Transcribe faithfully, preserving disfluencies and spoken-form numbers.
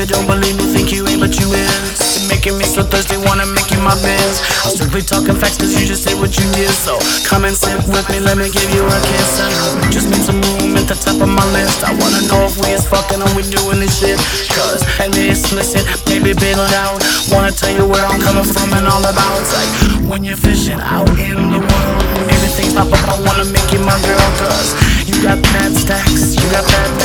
baby, don't believe me, think you ain't, but you is. You're making me so thirsty, wanna make you my biz. I'm strictly talking facts, cause you just did what you did. So come and sit with me, let me give you a kiss. And just make some room at the top of my list. I wanna know if we is fucking or we doing this shit. Cause, and it's explicit, baby, bail it out. Wanna tell you where I'm coming from and all about. It's like, when you're fishing out in the world, everything's pop up, I wanna make you my girl. Cause you got bad stacks, you got bad